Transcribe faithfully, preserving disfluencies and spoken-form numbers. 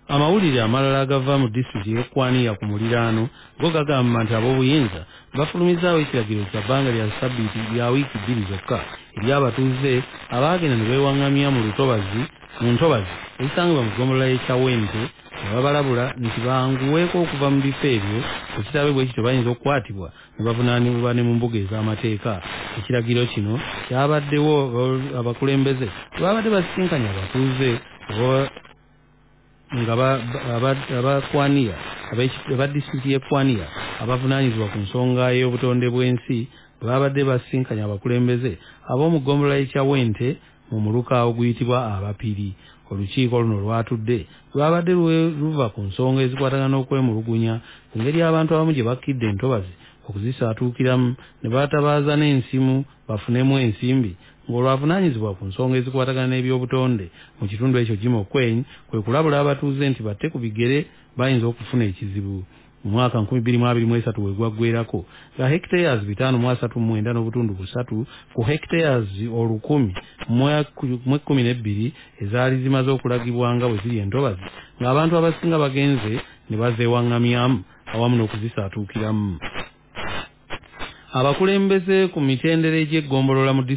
Amawulire amalala agava mu disitulikiti y'Ekwaniya ku muliraano go gagamba nti ab'obuyinza bafulumizaawo ekiragiro kya bbanga lya ssabbiiti lya wiiki bbiri zokka eri abatuuze abaagenda ne beewaŋŋamya mu lutobazi mu ntobazi ezisangibwa mu ggombolola y'e Kyawente nga babalabula nti banguweeko okuva mu bifo ebyo ekitabo bwe kityo bayinza okukwatibwa ne bavunaanibwa ne mu mbuga ez'amateeka. Ekiragiro kino kyabaddewo abakulembeze babadde basisinkanye abatuuze nga abakwaniya aba disitulikiti y'Ekwaniya abavunaanyizibwa ku nsonga y'obutonde bw'ensi babadde basisinkanya abakulembeze ab'omu ggombolola y'e Kyawente mu muluka oguyitibwa Abapiri. Olukiiko luno lwatudde lwabadde luva ku nsonga ezikwatagana n'okwemulugunya ku ngeri abantu abamu gye bakkidde entobazi okuzisaatuukiramu ne batabaaza n'ensimu bafunemu ensimbi ng'olwavunaanyizibwa ku nsonga ezikwatagana n'ebyobutonde mu kitundu ekyo Jim Okweny kwe kulabula abatuuze nti batte ku bigere bayinza okufuna ekizibu. Mu mwaka nkumi bbiri mu abiri mu esatu we gwaggweerako nga hectares bitaano mu asatu mu mwenda n'obutundu busatu ku hectares olukumi mu ekkumi n'ebbiri ezaali zimaze okulagibwa nga bwe ziri entobazi ng'abantu abasinga bagenze ne bazeewaŋŋamyamu awamu n'okuzisaatuukiramu. Abakulembeze ku mitendera egy'eggombolola mu